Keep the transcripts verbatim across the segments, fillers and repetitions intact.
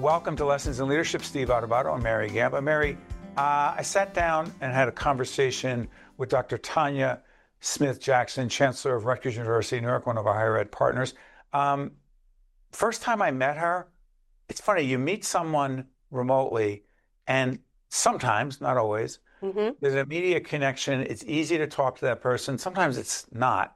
Welcome to Lessons in Leadership. Steve Adubato and Mary Gamba. Mary, uh, I sat down and had a conversation with Doctor Tanya Smith-Jackson, Chancellor of Rutgers University, New York, one of our higher ed partners. Um, first time I met her, it's funny, you meet someone remotely and sometimes, not always, mm-hmm. there's an immediate connection. It's easy to talk to that person. Sometimes it's not.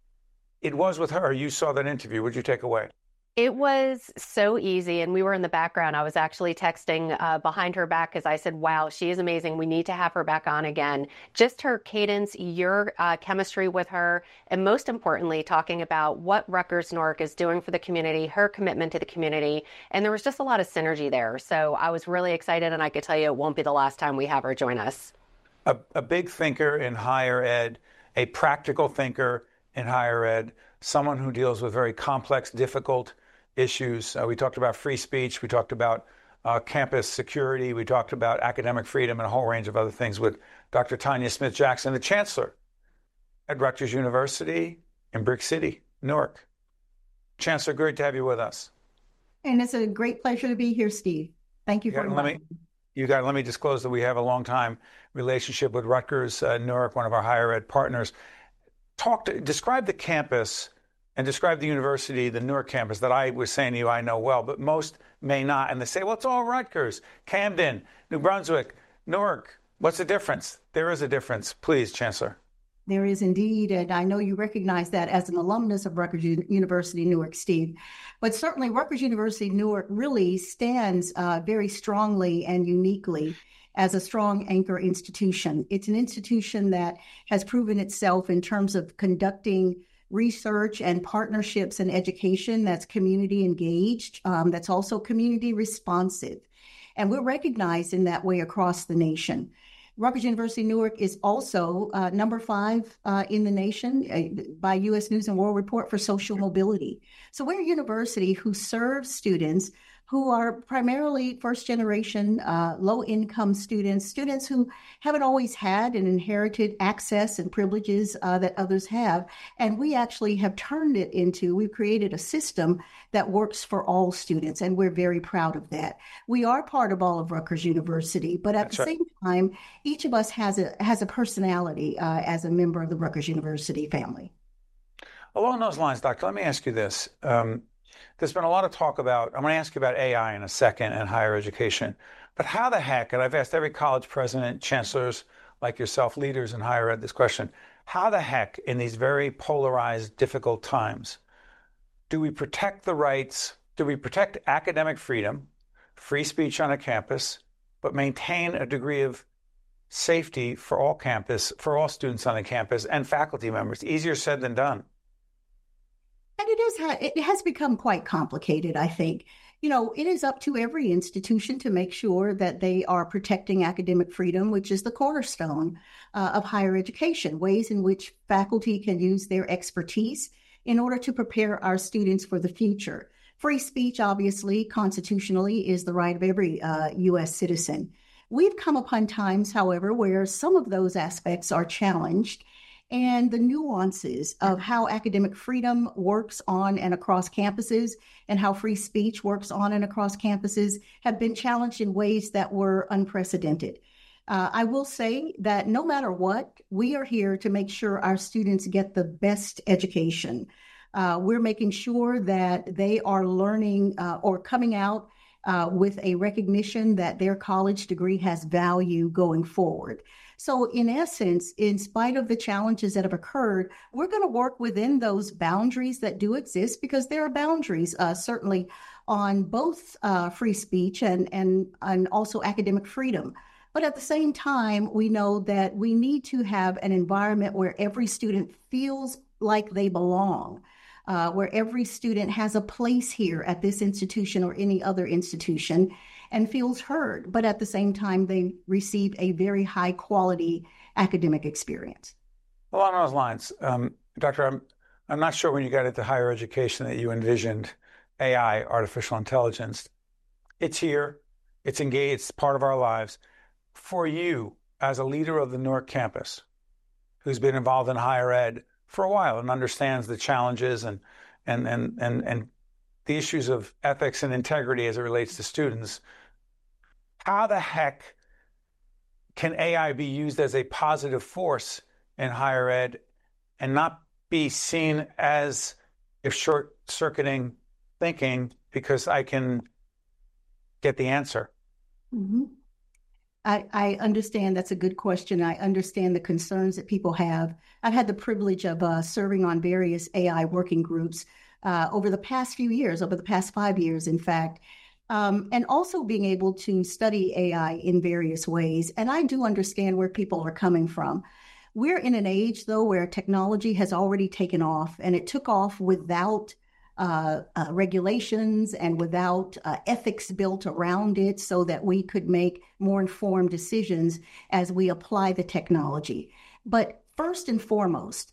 It was with her. You saw that interview. What did you take away? It was so easy, and we were in the background. I was actually texting uh, behind her back because I said, wow, she is amazing. We need to have her back on again. Just her cadence, your uh, chemistry with her, and most importantly, talking about what Rutgers Newark is doing for the community, her commitment to the community, and there was just a lot of synergy there. So I was really excited, and I could tell you it won't be the last time we have her join us. A, a big thinker in higher ed, a practical thinker in higher ed, someone who deals with very complex, difficult issues. Uh, we talked about free speech. We talked about uh, campus security. We talked about academic freedom and a whole range of other things with Doctor Tanya Smith-Jackson, the Chancellor at Rutgers University in Brick City, Newark. Chancellor, great to have you with us. And it's a great pleasure to be here, Steve. Thank you, you for inviting me. You got. Let me disclose that we have a long-time relationship with Rutgers uh, Newark, one of our higher ed partners. Talk to, describe the campus and describe the university, the Newark campus that I was saying to you I know well, but most may not. And they say, well, it's all Rutgers, Camden, New Brunswick, Newark. What's the difference? There is a difference. Please, Chancellor. There is indeed, and I know you recognize that as an alumnus of Rutgers University Newark, Steve. But certainly Rutgers University Newark really stands uh, very strongly and uniquely as a strong anchor institution. It's an institution that has proven itself in terms of conducting research and partnerships and education that's community engaged, um, that's also community responsive. And we're recognized in that way across the nation. Rutgers University Newark is also uh, number five uh, in the nation uh, by U S News and World Report for social mobility. So we're a university who serves students who are primarily first-generation, uh, low-income students, students who haven't always had and inherited access and privileges uh, that others have. And we actually have turned it into, we've created a system that works for all students, and we're very proud of that. We are part of all of Rutgers University, but at That's the right. same time, each of us has a has a personality uh, as a member of the Rutgers University family. Along those lines, Doctor, let me ask you this. Um, There's been a lot of talk about, I'm going to ask you about A I in a second and higher education, but how the heck, and I've asked every college president, chancellors like yourself, leaders in higher ed this question, how the heck in these very polarized, difficult times, do we protect the rights, do we protect academic freedom, free speech on a campus, but maintain a degree of safety for all campus, for all students on the campus and faculty members? Easier said than done. And it is, it has become quite complicated, I think. You know, it is up to every institution to make sure that they are protecting academic freedom, which is the cornerstone uh, of higher education, ways in which faculty can use their expertise in order to prepare our students for the future. Free speech, obviously, constitutionally, is the right of every uh, U S citizen. We've come upon times, however, where some of those aspects are challenged, and the nuances of how academic freedom works on and across campuses and how free speech works on and across campuses have been challenged in ways that were unprecedented. Uh, I will say that no matter what, we are here to make sure our students get the best education. Uh, we're making sure that they are learning uh, or coming out uh, with a recognition that their college degree has value going forward. So in essence, in spite of the challenges that have occurred, we're going to work within those boundaries that do exist, because there are boundaries uh, certainly on both uh, free speech and, and, and also academic freedom. But at the same time, we know that we need to have an environment where every student feels like they belong, uh, where every student has a place here at this institution or any other institution and feels heard, but at the same time, they receive a very high quality academic experience. Along those lines, um, Doctor, I'm, I'm not sure when you got into higher education that you envisioned A I, artificial intelligence. It's here, it's engaged, it's part of our lives. For you, as a leader of the Newark campus, who's been involved in higher ed for a while and understands the challenges and and and and, and the issues of ethics and integrity as it relates to students, how the heck can A I be used as a positive force in higher ed and not be seen as if short-circuiting thinking because I can get the answer? Mm-hmm. I, I understand that's a good question. I understand the concerns that people have. I've had the privilege of uh, serving on various A I working groups uh, over the past few years, over the past five years, in fact, um, and also being able to study A I in various ways. And I do understand where people are coming from. We're in an age, though, where technology has already taken off, and it took off without Uh, uh, regulations and without uh, ethics built around it so that we could make more informed decisions as we apply the technology. But first and foremost,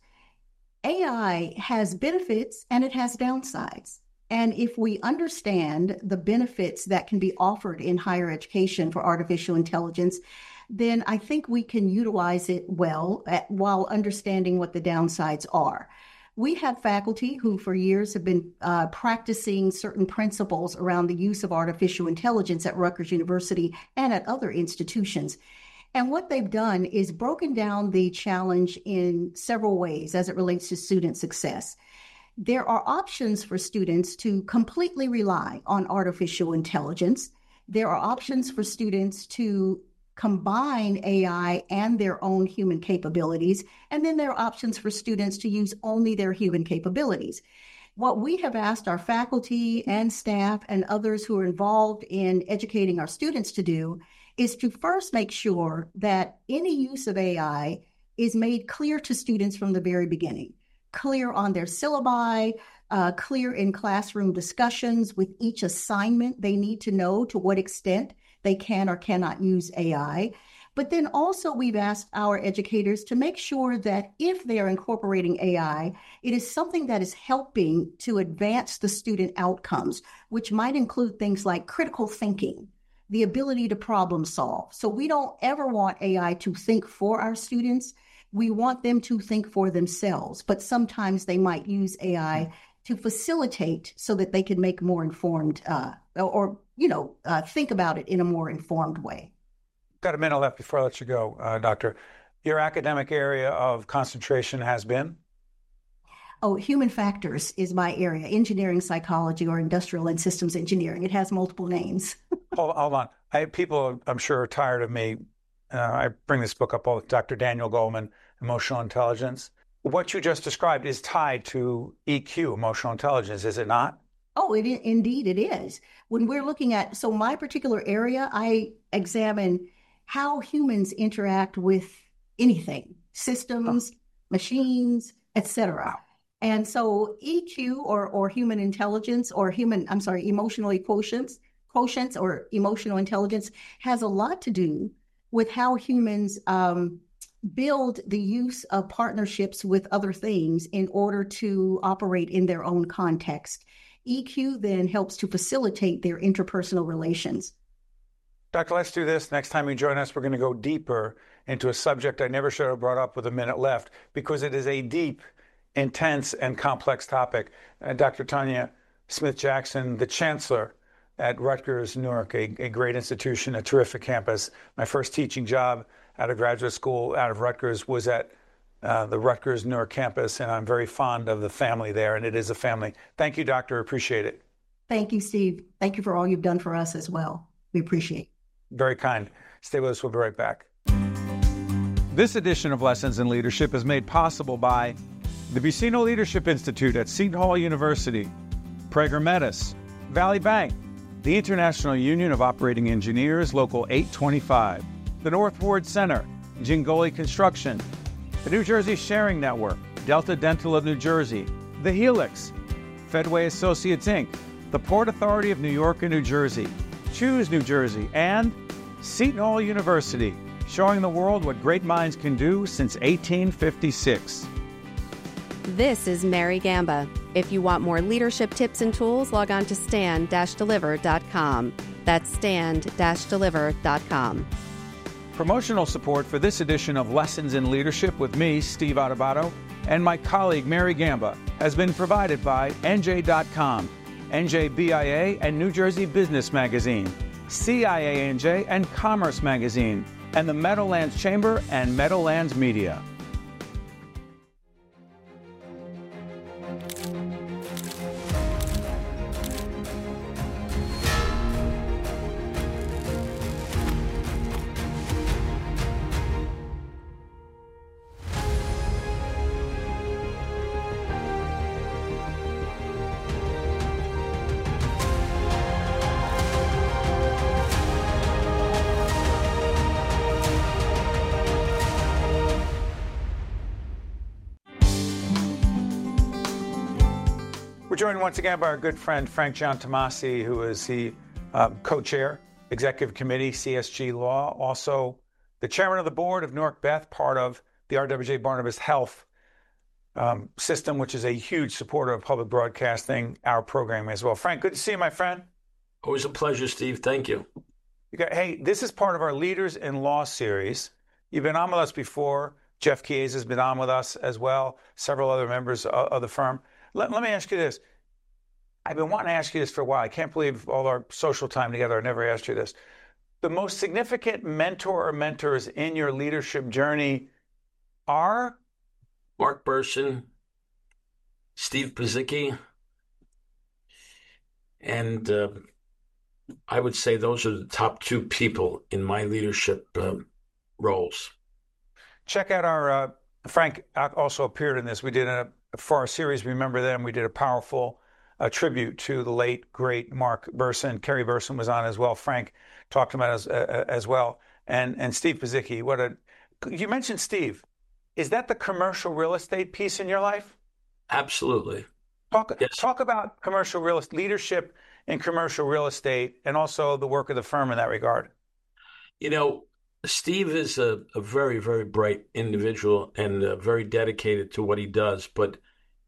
A I has benefits and it has downsides. And if we understand the benefits that can be offered in higher education for artificial intelligence, then I think we can utilize it well at, while understanding what the downsides are. We have faculty who for years have been uh, practicing certain principles around the use of artificial intelligence at Rutgers University and at other institutions. And what they've done is broken down the challenge in several ways as it relates to student success. There are options for students to completely rely on artificial intelligence. There are options for students to combine A I and their own human capabilities. And then there are options for students to use only their human capabilities. What we have asked our faculty and staff and others who are involved in educating our students to do is to first make sure that any use of A I is made clear to students from the very beginning, clear on their syllabi, uh, clear in classroom discussions with each assignment. They need to know to what extent they can or cannot use A I. But then also we've asked our educators to make sure that if they are incorporating A I, it is something that is helping to advance the student outcomes, which might include things like critical thinking, the ability to problem solve. So we don't ever want A I to think for our students. We want them to think for themselves, but sometimes they might use A I to facilitate so that they can make more informed uh, or, you know, uh, think about it in a more informed way. Got a minute left before I let you go, uh, Doctor. Your academic area of concentration has been? Oh, human factors is my area, engineering psychology or industrial and systems engineering. It has multiple names. hold, hold on. I, people, I'm sure, are tired of me. Uh, I bring this book up all with Doctor Daniel Goleman, Emotional Intelligence. What you just described is tied to E Q, emotional intelligence, is it not? Oh, it is, indeed it is. When we're looking at, so my particular area, I examine how humans interact with anything, systems, oh. machines, et cetera. And so E Q or, or human intelligence or human, I'm sorry, emotional quotients, quotients or emotional intelligence has a lot to do with how humans um, build the use of partnerships with other things in order to operate in their own context. E Q then helps to facilitate their interpersonal relations. Doctor, let's do this. Next time you join us, we're going to go deeper into a subject I never should have brought up with a minute left because it is a deep, intense, and complex topic. Uh, Doctor Tanya Smith-Jackson, the Chancellor at Rutgers Newark, a, a great institution, a terrific campus. My first teaching job out of graduate school, out of Rutgers, was at uh, the Rutgers Newark campus, and I'm very fond of the family there, and it is a family. Thank you, Doctor. Appreciate it. Thank you, Steve. Thank you for all you've done for us as well. We appreciate it. Very kind. Stay with us. We'll be right back. This edition of Lessons in Leadership is made possible by the Buccino Leadership Institute at Seton Hall University, Prager Metis, Valley Bank, the International Union of Operating Engineers, Local eight twenty-five, the North Ward Center, Jingoli Construction, the New Jersey Sharing Network, Delta Dental of New Jersey, the Helix, Fedway Associates, Incorporated, the Port Authority of New York and New Jersey, Choose New Jersey, and Seton Hall University, showing the world what great minds can do since eighteen fifty-six. This is Mary Gamba. If you want more leadership tips and tools, log on to stand dash deliver dot com. That's stand dash deliver dot com. Promotional support for this edition of Lessons in Leadership with me, Steve Adubato, and my colleague Mary Gamba has been provided by N J dot com, N J B I A and New Jersey Business Magazine, C I A N J and Commerce Magazine, and the Meadowlands Chamber and Meadowlands Media. We're joined once again by our good friend Frank Giantomasi, who is the uh, co-chair, Executive Committee, C S G Law, also the chairman of the board of Newark Beth, part of the R W J Barnabas Health um, system, which is a huge supporter of public broadcasting, our program as well. Frank, good to see you, my friend. Always a pleasure, Steve. Thank you. You got, hey, this is part of our Leaders in Law series. You've been on with us before. Jeff Chiesa has been on with us as well, several other members of, of the firm. Let, let me ask you this. I've been wanting to ask you this for a while. I can't believe all our social time together, I never asked you this. The most significant mentor or mentors in your leadership journey are? Mark Burson, Steve Pizicki, and uh, I would say those are the top two people in my leadership uh, roles. Check out our, uh, Frank also appeared in this. We did a, for our series, Remember Them, we did a powerful uh, tribute to the late, great Mark Burson. Kerry Burson was on as well. Frank talked about it as, uh, as well. And and Steve Pizicki, what a, you mentioned Steve. Is that the commercial real estate piece in your life? Absolutely. Talk, yes. talk about commercial real estate, leadership in commercial real estate, and also the work of the firm in that regard. You know, Steve is a, a very, very bright individual and uh, very dedicated to what he does. But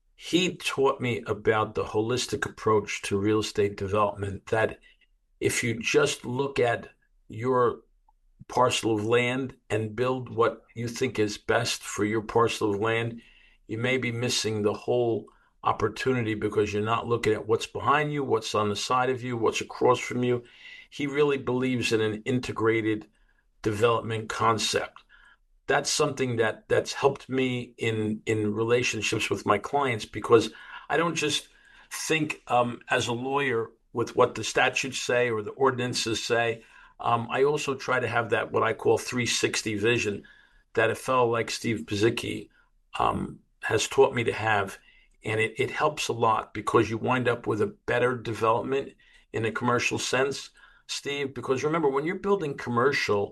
he taught me about the holistic approach to real estate development, that if you just look at your parcel of land and build what you think is best for your parcel of land, you may be missing the whole opportunity because you're not looking at what's behind you, what's on the side of you, what's across from you. He really believes in an integrated development concept. That's something that that's helped me in in relationships with my clients, because I don't just think um, as a lawyer with what the statutes say or the ordinances say. Um, I also try to have that what I call three sixty vision that a fellow like Steve Pizicki um, has taught me to have. And it, it helps a lot because you wind up with a better development in a commercial sense, Steve, because remember, when you're building commercial,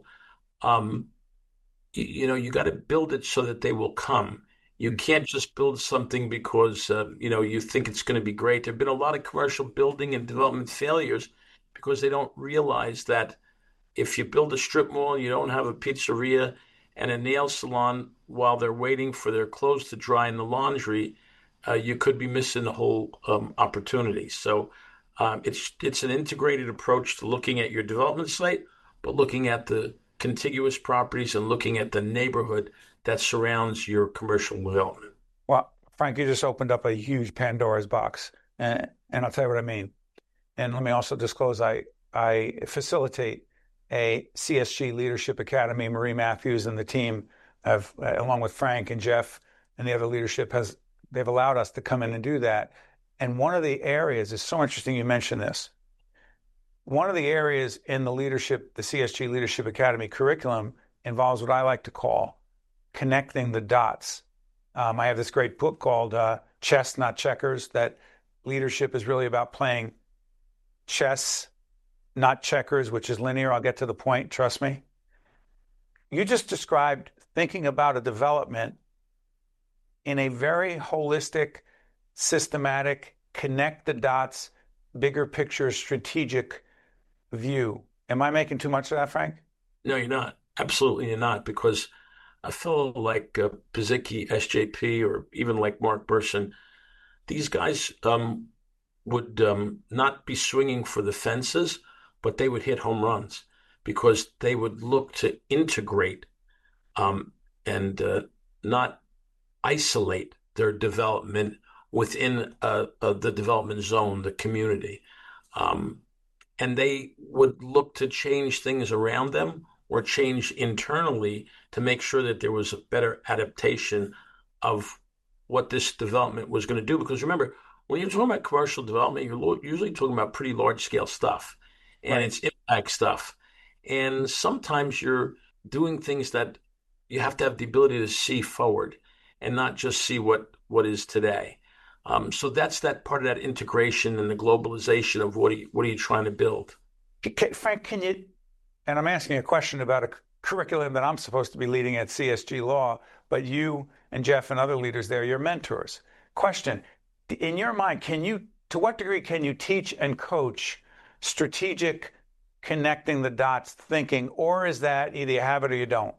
um, you, you know, you got to build it so that they will come. You can't just build something because, uh, you know, you think it's going to be great. There have been a lot of commercial building and development failures because they don't realize that if you build a strip mall, you don't have a pizzeria and a nail salon while they're waiting for their clothes to dry in the laundry, uh, you could be missing the whole um, opportunity. So um, it's it's an integrated approach to looking at your development site, but looking at the contiguous properties and looking at the neighborhood that surrounds your commercial development. Well, Frank, you just opened up a huge Pandora's box, and, and I'll tell you what I mean. And let me also disclose, I I facilitate a C S G Leadership Academy. Marie Matthews and the team have, along with Frank and Jeff and the other leadership, has they've allowed us to come in and do that. And one of the areas is so interesting you mentioned this. One of the areas in the leadership, the C S G Leadership Academy curriculum involves what I like to call connecting the dots. Um, I have this great book called uh, Chess, Not Checkers, that leadership is really about playing chess, not checkers, which is linear. I'll get to the point, trust me. You just described thinking about a development in a very holistic, systematic, connect the dots, bigger picture, strategic view. Am I making too much of that, Frank? No, you're not. Absolutely you're not, because a fellow like uh, Pizicki, S J P, or even like Mark Burson, these guys um, would um, not be swinging for the fences, but they would hit home runs because they would look to integrate um, and uh, not isolate their development within uh, uh, the development zone, the community. Um, and they would look to change things around them or change internally to make sure that there was a better adaptation of what this development was going to do. Because remember, when you're talking about commercial development, you're usually talking about pretty large scale stuff, and right. It's impact stuff. And sometimes you're doing things that you have to have the ability to see forward and not just see what, what is today. Um, so that's that part of that integration and the globalization of what are you, what are you trying to build? Frank, can you, and I'm asking a question about a curriculum that I'm supposed to be leading at C S G Law, but you and Jeff and other leaders there, you're mentors. Question, in your mind, can you, to what degree can you teach and coach strategic connecting the dots thinking, or is that either you have it or you don't?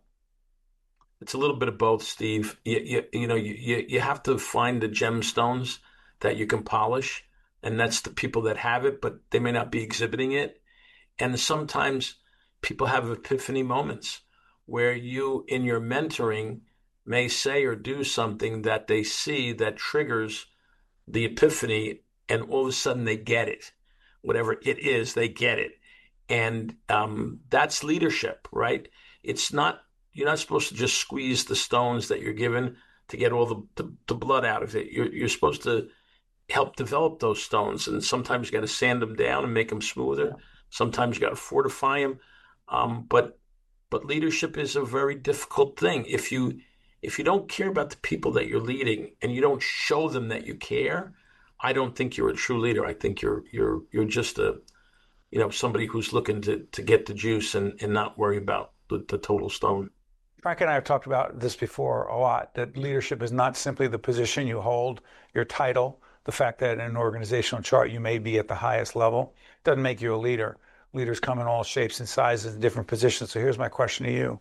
It's a little bit of both, Steve. You, you, you know, you, you have to find the gemstones that you can polish, and that's the people that have it, but they may not be exhibiting it. And sometimes people have epiphany moments where you, in your mentoring, may say or do something that they see that triggers the epiphany, and all of a sudden they get it. Whatever it is, they get it. And um, that's leadership, right? It's not, you're not supposed to just squeeze the stones that you're given to get all the, the, the blood out of it. You're, you're supposed to help develop those stones. And sometimes you got to sand them down and make them smoother. Sometimes you got to fortify them. Um, but but leadership is a very difficult thing. If you if you don't care about the people that you're leading and you don't show them that you care, I don't think you're a true leader. I think you're you're you're just a you know somebody who's looking to to get the juice and, and not worry about the, the total stone. Frank and I have talked about this before a lot, that leadership is not simply the position you hold, your title, the fact that in an organizational chart you may be at the highest level. Doesn't make you a leader. Leaders come in all shapes and sizes and different positions. So here's my question to you.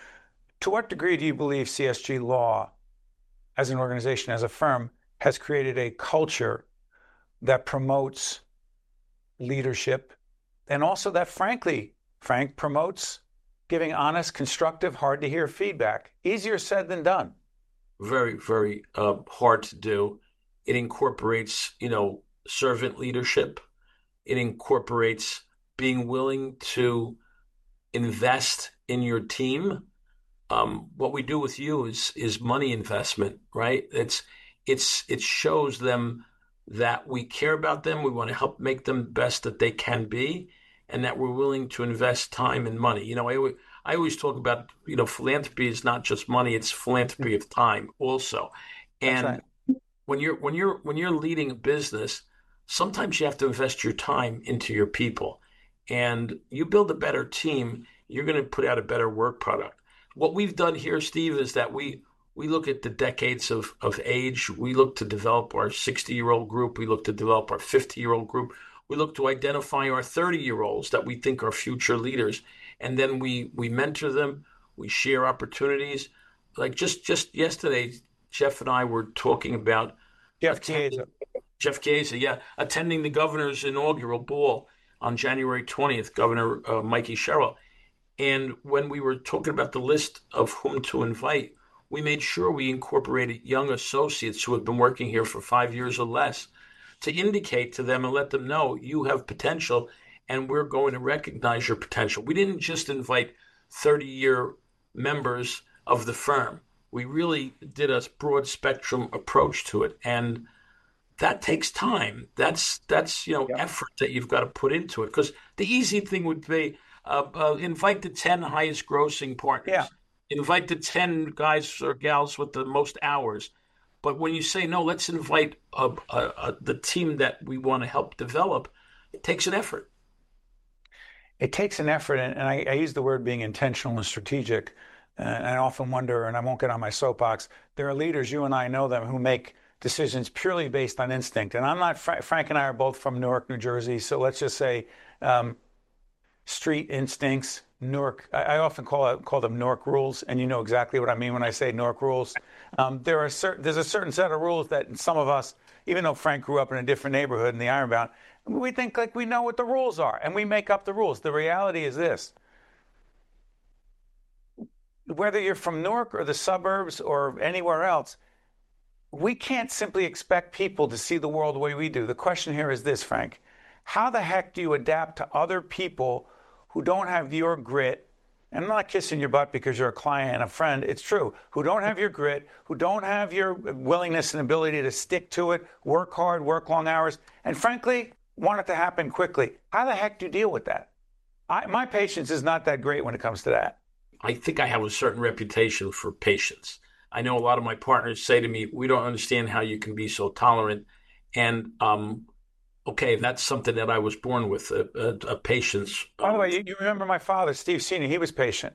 To what degree do you believe C S G Law, as an organization, as a firm, has created a culture that promotes leadership, and also that, frankly, Frank, promotes giving honest, constructive, hard-to-hear feedback? Easier said than done. Very, very uh, hard to do. It incorporates, you know, servant leadership. It incorporates being willing to invest in your team. Um, what we do with you is is money investment, right? It's it's it shows them that we care about them. We want to help make them the best that they can be, and that we're willing to invest time and money. You know, I I always talk about, you know, philanthropy is not just money; it's philanthropy of time also. And right. when you're when you're when you're leading a business, sometimes you have to invest your time into your people. And you build a better team, you're going to put out a better work product. What we've done here, Steve, is that we we look at the decades of, of age. We look to develop our sixty-year-old group. We look to develop our fifty-year-old group. We look to identify our thirty-year-olds that we think are future leaders. And then we, we mentor them. We share opportunities. Like just, just yesterday, Jeff and I were talking about Jeff Chiesa. Jeff Chiesa, yeah, attending the governor's inaugural ball on January twentieth, Governor uh, Mikey Sherrill. And when we were talking about the list of whom to invite, we made sure we incorporated young associates who have been working here for five years or less to indicate to them and let them know you have potential and we're going to recognize your potential. We didn't just invite thirty-year members of the firm. We really did a broad spectrum approach to it. And that takes time. That's, that's you know, yep. effort that you've got to put into it. Because the easy thing would be uh, uh, invite the ten highest grossing partners. Yeah. Invite the ten guys or gals with the most hours. But when you say, no, let's invite uh, uh, uh, the team that we want to help develop, it takes an effort. It takes an effort. And, and I, I use the word being intentional and strategic. Uh, and I often wonder, and I won't get on my soapbox, there are leaders, you and I know them, who make decisions purely based on instinct. And I'm not, Frank and I are both from Newark, New Jersey. So let's just say um, street instincts, Newark, I, I often call it, call them Newark rules. And you know exactly what I mean when I say Newark rules. Um, there are certain, there's a certain set of rules that some of us, even though Frank grew up in a different neighborhood in the Ironbound, we think like we know what the rules are and we make up the rules. The reality is this. Whether you're from Newark or the suburbs or anywhere else, we can't simply expect people to see the world the way we do. The question here is this, Frank. How the heck do you adapt to other people who don't have your grit? And I'm not kissing your butt because you're a client and a friend. It's true. Who don't have your grit, who don't have your willingness and ability to stick to it, work hard, work long hours, and frankly, want it to happen quickly. How the heck do you deal with that? I, my patience is not that great when it comes to that. I think I have a certain reputation for patience. I know a lot of my partners say to me, we don't understand how you can be so tolerant. And, um, okay, that's something that I was born with, a, a, a patience. By the way, you, you remember my father, Steve Senior He was patient.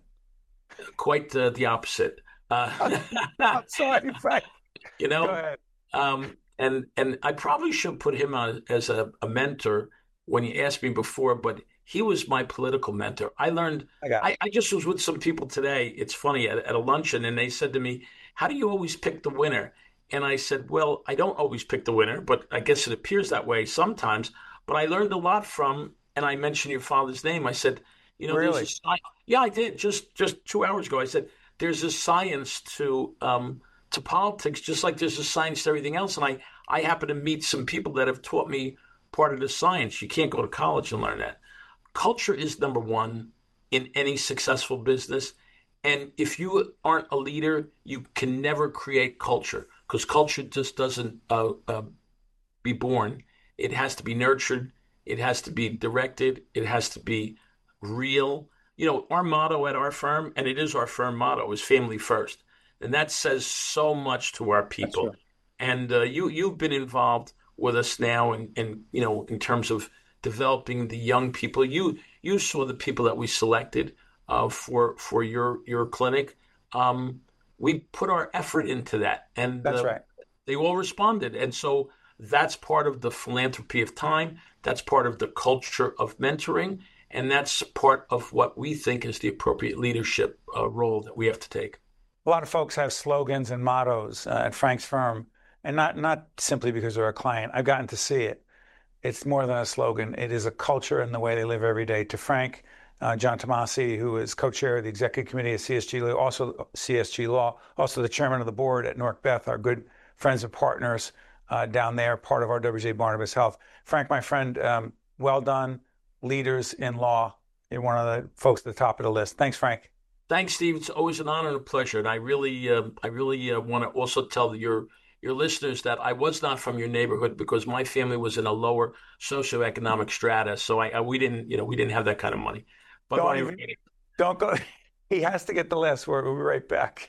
Quite uh, the opposite. Uh, I'm sorry, Frank. You know, Go ahead. Um, and, and I probably should put him on as a, a mentor when you asked me before, but he was my political mentor. I learned, I, got I, I just was with some people today. It's funny, at, at a luncheon, and they said to me, how do you always pick the winner? And I said, well, I don't always pick the winner, but I guess it appears that way sometimes. But I learned a lot from, and I mentioned your father's name. I said, you know, Really? there's a, yeah, I did just, just two hours ago. I said, there's a science to, um, to politics, just like there's a science to everything else. And I, I happen to meet some people that have taught me part of the science. You can't go to college and learn that. Culture is number one in any successful business. And if you aren't a leader, you can never create culture, because culture just doesn't uh, uh, be born. It has to be nurtured. It has to be directed. It has to be real. You know, our motto at our firm, and it is our firm motto, is family first. And that says so much to our people. Right. And uh, you, you've been involved with us now, and, and you know, in terms of developing the young people. You you saw the people that we selected uh, for for your your clinic. Um, we put our effort into that, and That's uh, right. they all responded. And so that's part of the philanthropy of time. That's part of the culture of mentoring, and that's part of what we think is the appropriate leadership uh, role that we have to take. A lot of folks have slogans and mottos uh, at Frank's firm, and not not simply because they're a client. I've gotten to see it. It's more than a slogan. It is a culture and the way they live every day. To Frank, uh, John Tomasi, who is co-chair of the executive committee at C S G Law, also C S G Law, also the chairman of the board at Nork Beth, our good friends and partners uh, down there, part of our W J Barnabas Health. Frank, my friend, um, well done. Leaders in law. You're one of the folks at the top of the list. Thanks, Frank. Thanks, Steve. It's always an honor and a pleasure. And I really, uh, I really uh, want to also tell your your listeners that I was not from your neighborhood, because my family was in a lower socioeconomic strata. So I, I we didn't, you know, we didn't have that kind of money. But Don't I, even, don't go. He has to get the last word. We'll be right back.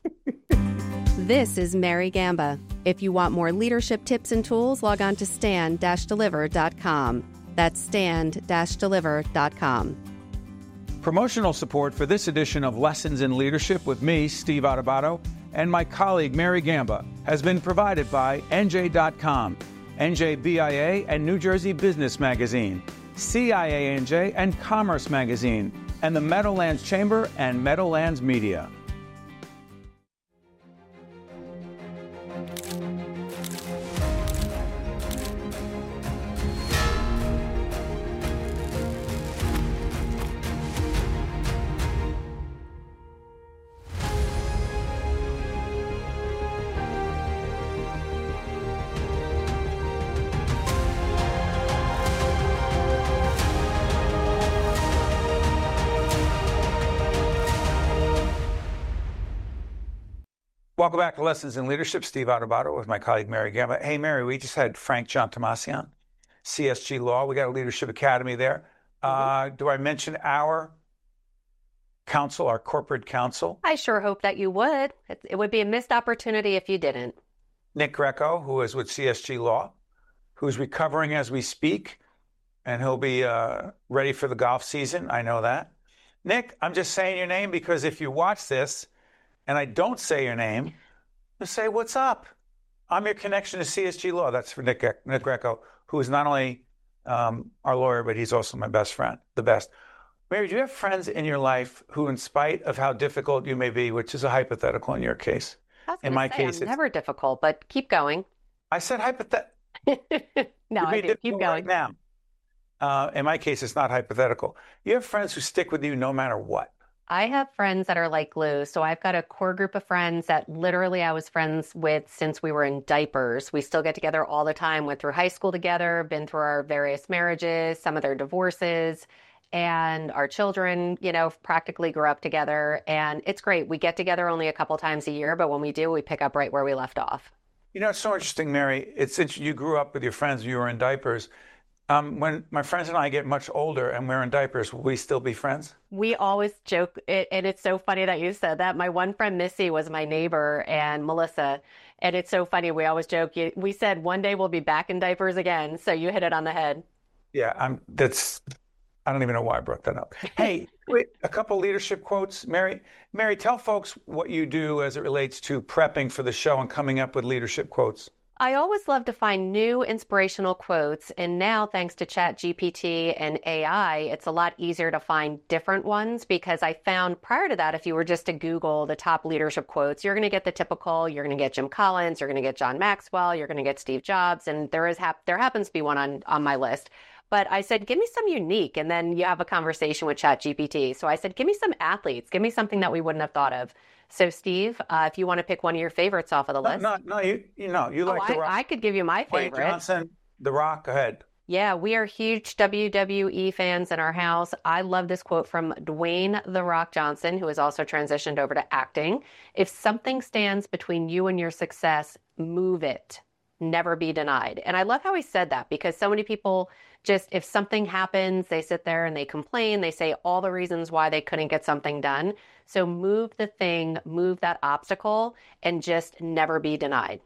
This is Mary Gamba. If you want more leadership tips and tools, log on to stand dash deliver dot com. That's stand dash deliver dot com. Promotional support for this edition of Lessons in Leadership with me, Steve Adubato, and my colleague Mary Gamba has been provided by N J dot com, N J B I A and New Jersey Business Magazine, C I A N J and Commerce Magazine, and the Meadowlands Chamber and Meadowlands Media. Welcome back to Lessons in Leadership. Steve Adubato with my colleague Mary Gamba. Hey, Mary, we just had Frank John Tomasi on, C S G Law. We got a Leadership Academy there. Uh, do I mention our council, our corporate council? I sure hope that you would. It, it would be a missed opportunity if you didn't. Nick Greco, who is with C S G Law, who's recovering as we speak, and he'll be uh, ready for the golf season. I know that. Nick, I'm just saying your name because if you watch this, and I don't say your name, you say, what's up? I'm your connection to C S G Law. That's for Nick, Nick Greco, who is not only um, our lawyer, but he's also my best friend, the best. Mary, do you have friends in your life who, in spite of how difficult you may be, which is a hypothetical in your case, I was in gonna my say, case, I'm it's, never difficult, but keep going. I said hypothetical. No, I do. Keep going. Right now. Uh, in my case, it's not hypothetical. You have friends who stick with you no matter what. I have friends that are like glue. So I've got a core group of friends that literally I was friends with since we were in diapers. We still get together all the time, went through high school together, been through our various marriages, some of their divorces, and our children, you know, practically grew up together. And it's great. We get together only a couple times a year, but when we do, we pick up right where we left off. You know, it's so interesting, Mary. It's since you grew up with your friends, you were in diapers. Um, when my friends and I get much older and we're in diapers, will we still be friends? We always joke, it, and it's so funny that you said that. My one friend, Missy, was my neighbor, and Melissa. And it's so funny. We always joke. We said one day we'll be back in diapers again. So you hit it on the head. Yeah, I'm. That's. I don't even know why I brought that up. Hey, wait, a couple leadership quotes, Mary. Mary, tell folks what you do as it relates to prepping for the show and coming up with leadership quotes. I always love to find new inspirational quotes, and now thanks to Chat G P T and A I, it's a lot easier to find different ones, because I found prior to that, if you were just to Google the top leadership quotes, you're going to get the typical, you're going to get Jim Collins, you're going to get John Maxwell, you're going to get Steve Jobs, and there is hap- there happens to be one on, on my list. But I said, give me some unique, and then you have a conversation with Chat G P T. So I said, give me some athletes, give me something that we wouldn't have thought of. So, Steve, uh, if you want to pick one of your favorites off of the list. No, no, no you, you know, you like oh, The Rock. I, I could give you my Dwayne favorite. Johnson, The Rock, go ahead. Yeah, we are huge W W E fans in our house. I love this quote from Dwayne The Rock Johnson, who has also transitioned over to acting. If something stands between you and your success, move it. Never be denied. And I love how he said that, because so many people just, if something happens, they sit there and they complain. They say all the reasons why they couldn't get something done. So move the thing, move that obstacle, and just never be denied.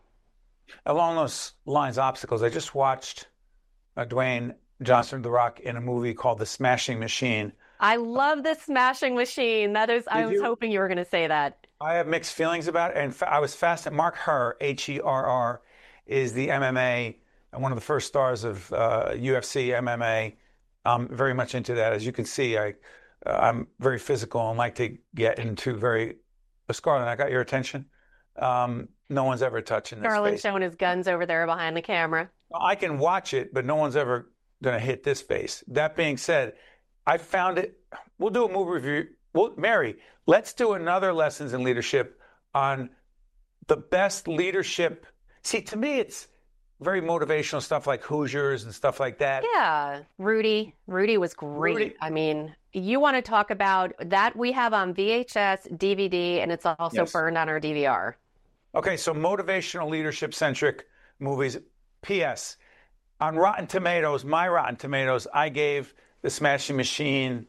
Along those lines, obstacles, I just watched uh, Dwayne Johnson, The Rock, in a movie called The Smashing Machine. I love The Smashing Machine. That is, Did I was you? hoping you were going to say that. I have mixed feelings about it. And I was fascinated. Mark Herr, H E R R, is the M M A, one of the first stars of uh, U F C M M A. I'm very much into that. As you can see, I, uh, I'm very physical and like to get into very... Scarlett, I got your attention? Um, no one's ever touching this Scarlett's face. showing his guns over there behind the camera. I can watch it, but no one's ever going to hit this face. That being said, I found it... We'll do a movie review. Well, Mary, let's do another Lessons in Leadership on the best leadership... See, to me, it's very motivational stuff like Hoosiers and stuff like that. Yeah. Rudy. Rudy was great. Rudy. I mean, you want to talk about that? We have on V H S, D V D, and it's also yes. burned on our D V R. Okay, so motivational leadership-centric movies. P S. On Rotten Tomatoes, my Rotten Tomatoes, I gave The Smashing Machine,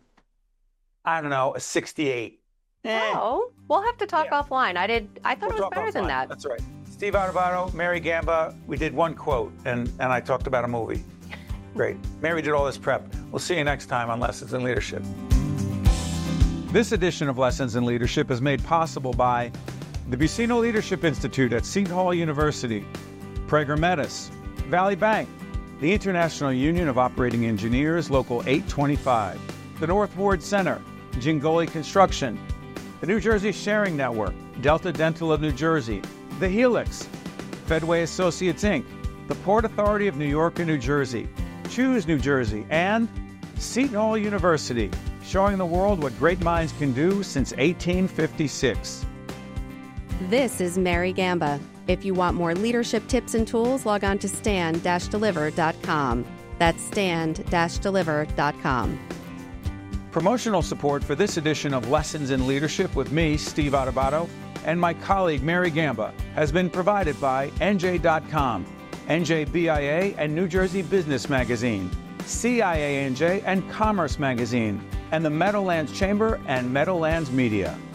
I don't know, a sixty-eight. Eh. Oh, we'll have to talk yeah. offline. I did. I thought we'll it was better offline. than that. That's right. Steve Adubato, Mary Gamba, we did one quote, and, and I talked about a movie. Great. Mary did all this prep. We'll see you next time on Lessons in Leadership. This edition of Lessons in Leadership is made possible by the Buccino Leadership Institute at Seton Hall University, Prager Metis, Valley Bank, the International Union of Operating Engineers, Local eight twenty-five, the North Ward Center, Jingoli Construction, the New Jersey Sharing Network, Delta Dental of New Jersey, The Helix, Fedway Associates, Incorporated, the Port Authority of New York and New Jersey, Choose New Jersey, and Seton Hall University, showing the world what great minds can do since eighteen fifty-six. This is Mary Gamba. If you want more leadership tips and tools, log on to stand dash deliver dot com. That's stand dash deliver dot com. Promotional support for this edition of Lessons in Leadership with me, Steve Adubato, and my colleague Mary Gamba has been provided by N J dot com, N J B I A and New Jersey Business Magazine, C I A N J and Commerce Magazine, and the Meadowlands Chamber and Meadowlands Media.